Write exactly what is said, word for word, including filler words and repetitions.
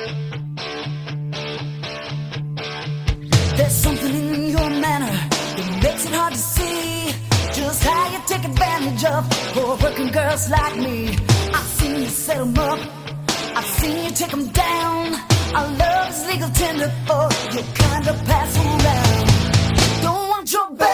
There's something in your manner that makes it hard to see just how you take advantage of poor working girls like me. I've seen you set 'em up, I've seen you take 'em down. Our love is legal tender, or you kind of pass 'em around. Don't want your back.